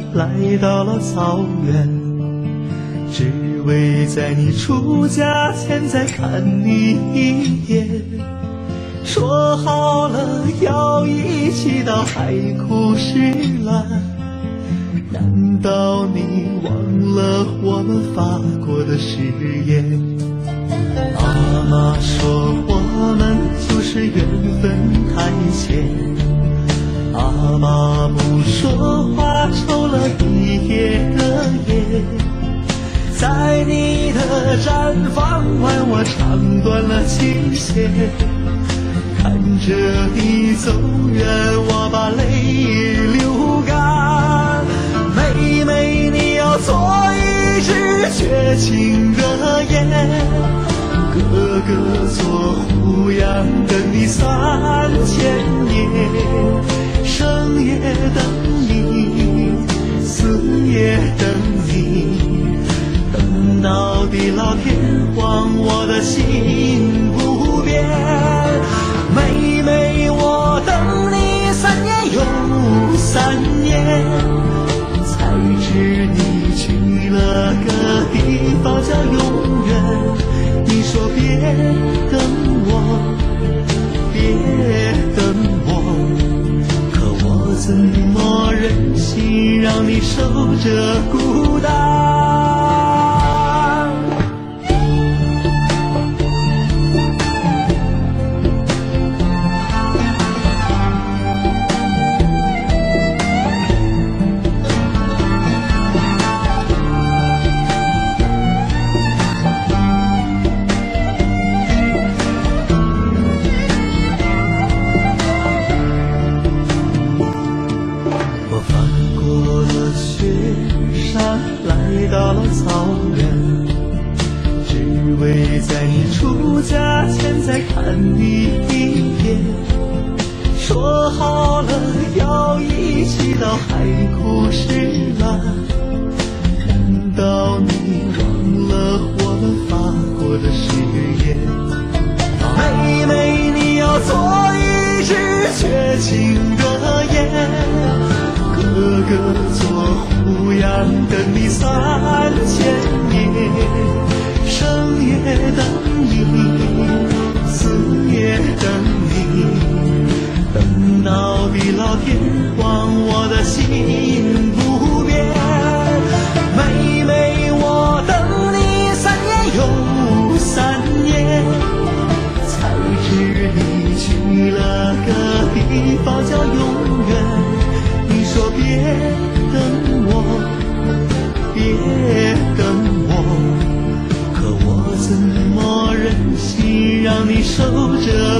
来到了草原，只为在你出嫁前再看你一眼。说好了要一起到海枯石烂，难道你忘了我们发过的誓言？妈妈说我们就是缘分太浅，阿爸不说话抽了一夜的烟，在你的毡房外我唱断了琴弦，看着你走远我把泪流干。妹妹你要做一只绝情的雁，哥哥做胡杨等你3000年，生也等你，死也等你，等到地老天荒我的心不变。妹妹我等你3年又3年，才知你去了个地方叫永远。你说别等我，别等我，可我怎么忍心让你守着孤单？到了草原，只为在你出嫁前再看你一眼。说好了要一起到海枯石烂，难道你忘了我们发过的誓言？妹妹你要做一只绝情的雁，哥哥做胡杨等你3000年，生也等你，死也等你，等到地老天荒我的心不变。妹妹我等你3年又3年，才知你去了个地方叫永远。你说别等我，别等我，可我怎么忍心让你守着